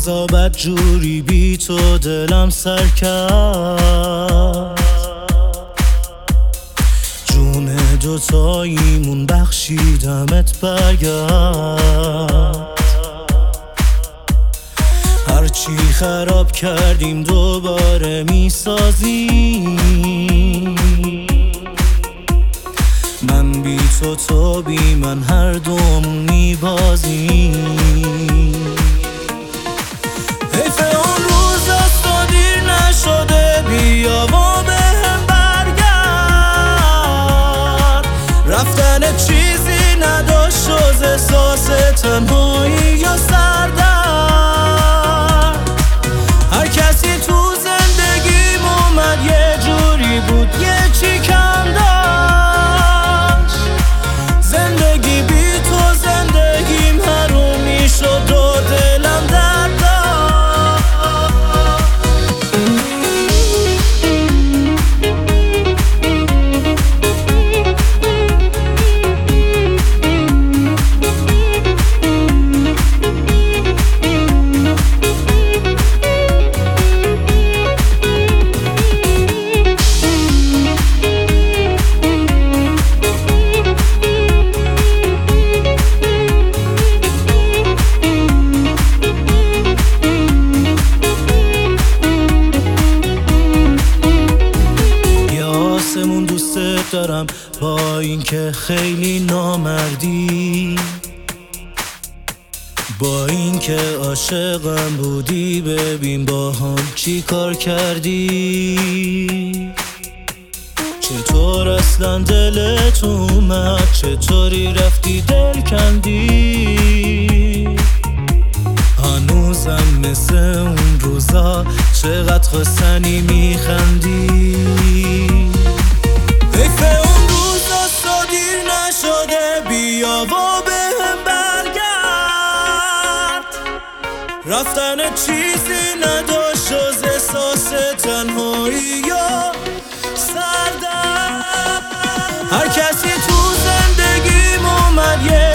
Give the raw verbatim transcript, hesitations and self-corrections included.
روزا بد جوری بی تو دلم سر کرد، جون دوتاییمون بخشیدمت برگرد. هرچی خراب کردیم دوباره میسازیم، من بی تو تو بی من هر دوم میبازیم. حیف اون روزاست و دیر نشده، بیا و بهم برگرد. رفتن چیزی نداشت جز احساس تنهایی یا سردرد. هر کسی تو زندگیم اومد یه جوری بود یه چی کم داشت. زندگی بی تو زندگیم حرومی شد و دلم درد داشت. دوستت دارم با اینکه خیلی نامردی، با اینکه عاشقم بودی ببین با هم چی کار کردی. چطور اصلا دلت اومد، چطوری رفتی دل کندی. هنوزم مثل اون روزا چقدر خواستنی میخندی. حیف اون روزاست و دیر نشده، بیا و بهم برگرد. رفتن چیزی نداشت جز احساس تنهایی یا سردرد. هر کسی تو زندگیم اومد یه